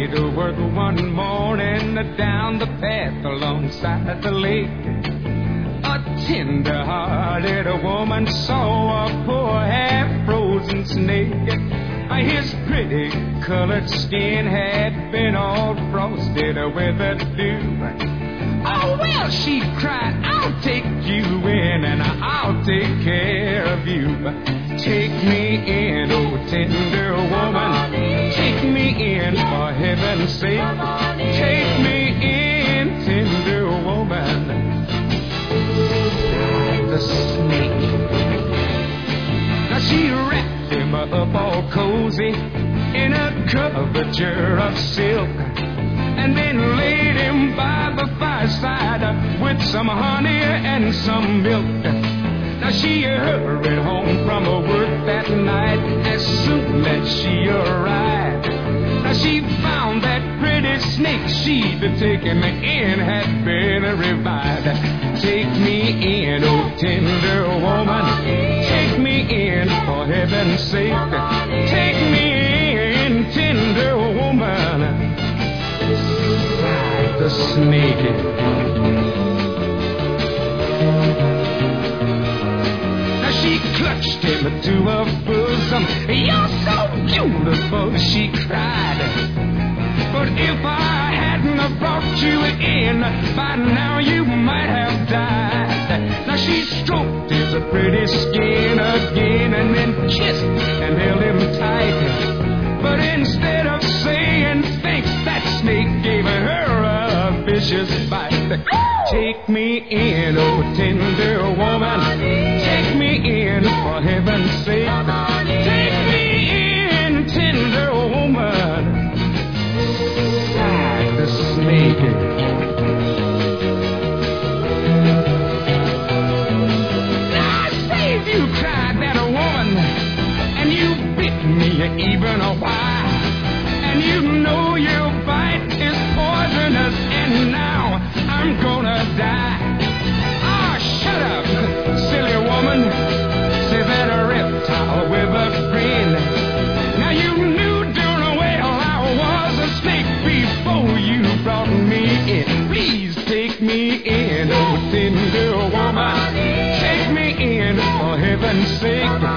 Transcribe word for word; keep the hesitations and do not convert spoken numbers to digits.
me to work one morning down the path alongside the lake. A tender-hearted woman saw a poor half-frozen snake. His pretty colored skin had been all frosted with the dew. Oh, well, she cried, I'll take you in and I'll take care of you. Take me in, oh, tender woman. Take me in, for heaven's sake. Take me in, tender woman. The snake. Now she wrapped him up all cozy in a coverture of silk, and then laid him by the fireside with some honey and some milk. Now she hurried home from her work that night as soon as she arrived. Now she found that pretty snake she'd taken in had been revived. Take me in, oh tender woman. Take me in, for heaven's sake. Take me in, tender woman. The snake. Now she clutched him to her bosom. You're so beautiful, she cried. But if I hadn't have brought you in, by now you might have died. Now she stroked his pretty skin again and then kissed and held him tight. But instead of saying thanks, that snake gave her a vicious bite. Take me in, oh tender woman. Take me in, for heaven's sake. Take me in, tender woman. The snake. I saved you, cried that woman, and you bit me even a while. And you know your bite is poisonous, and now I'm gonna die. Ah, shut up, silly woman, said that a reptile with a grin. Now you knew darn well I was a snake before you brought me in. Please take me in, oh tender woman. Take me in, for heaven's sake.